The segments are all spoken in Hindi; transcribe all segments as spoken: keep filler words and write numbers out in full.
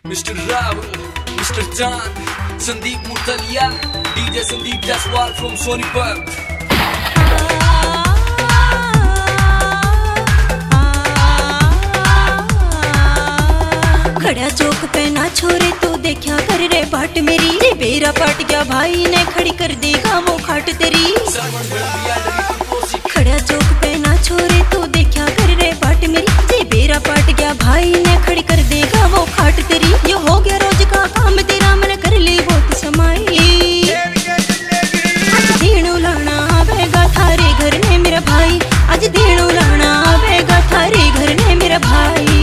Mister Rahul, mister Chand, Sandeep Mutliya, DJ Sandeep Jaiswal from Sonipat. खड़ा चौक पे ना छोरे तू देखा कर रे बाट मेरी रे बेरा पाट गया भाई ने खड़ी कर देगा वो खाट तेरी। खड़ा चौक पे ना छोरे तू देखा कर रे बाट मेरी रे बेरा पाट गया भाई ने खड़ी कर देगा वो खाट तेरी। ये हो गया रोज का काम तेरा मैंने कर ली बहुत समाई। आज दिन उलाना आवेगा थारे घर ने मेरा भाई, आज दिन उलाना आवेगा थारे घर ने मेरा भाई।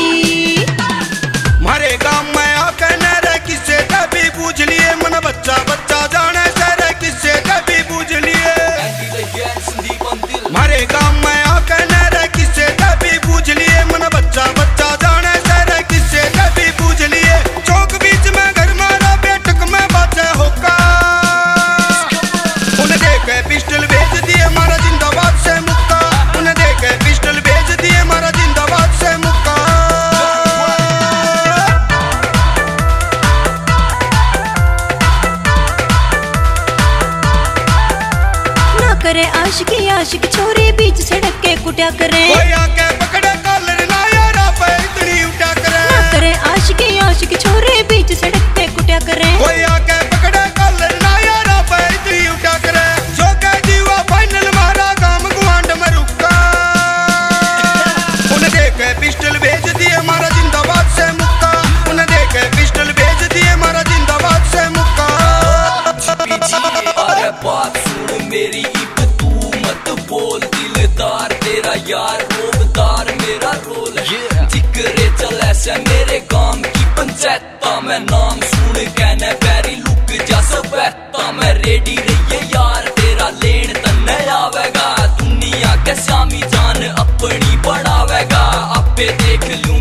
मारे गांव में आकर न रे किसे कभी पूछ लिए मन बच्चा बच्चा जाने से रे किसे कभी पूछ लिए। मारे गांव में आकर न रे किसे कभी पूछ लिए मन बच्चा बच्चा जाने से रे किसे कभी पूछ लिए। चौक बीच में घर मारा बैठक में बातें होका उन्हें देखे पिस्टल भेज दिए मारा जिंदाबाद से मुक्का। उन्हें देखे पिस्टल भेज दिए मारा जिंदाबाद से मुक्का। करे आशिकी आशिक छोरे बीच सड़क के कुटिया करे। कोई आके पकड़े कॉलर ना यारा पे इतनी उठा करे। ना करे आशिकी आशिक छोरे बीच सड़क पे कुटिया करे। कोई आके पकड़े कॉलर ना यारा पे इतनी उठा करे। जो के जीवा फाइनल मारा गांव गुआंड में रुका। उन्हें देखे पिस्टल भेज दिए मारा जिंदाबाद से मुक्का। उन्हें देखे पिस्टल भेज दिए मारा जिंदाबाद से मुक्का। अरे बात सुन मेरी बोल दिलदार तेरा यार रोबदार मेरा रोल है। जिक्रे चल ऐसा मेरे गांव की पंचायत में नाम सुन कहने पैरी लुक जा सबैता मैं रेडी रहिए यार तेरा लेन तन्ने आवेगा। दुनिया के सामी जान अपनी बढ़ावेगा। आपे देख लू